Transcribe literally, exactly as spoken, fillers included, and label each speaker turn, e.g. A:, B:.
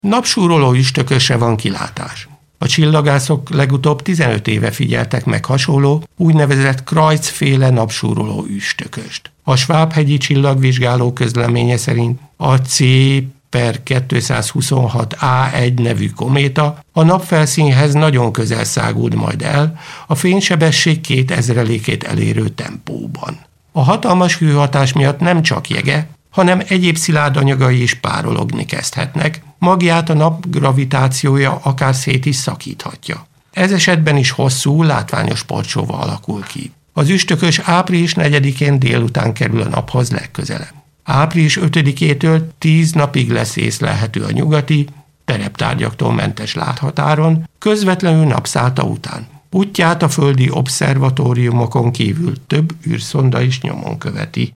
A: Napsúroló üstökösre van kilátás. A csillagászok legutóbb tizenöt éve figyeltek meg hasonló, úgynevezett Kreutz-féle napsúroló üstököst. A Svábhegyi csillagvizsgáló közleménye szerint a C per kétszázhuszonhat á egy nevű kométa a napfelszínhez nagyon közel száguld majd el, a fénysebesség két ezrelékét elérő tempóban. A hatalmas hőhatás miatt nem csak jege, hanem egyéb szilárd anyagai is párologni kezdhetnek, magját a nap gravitációja akár szét is szakíthatja. Ez esetben is hosszú, látványos sportsóva alakul ki. Az üstökös április negyedikén délután kerül a naphoz legközelebb. április ötödikétől tíz napig lesz észlelhető a nyugati, tereptárgyaktól mentes láthatáron, közvetlenül napszállta után. Útját a földi obszervatóriumokon kívül több űrszonda is nyomon követi.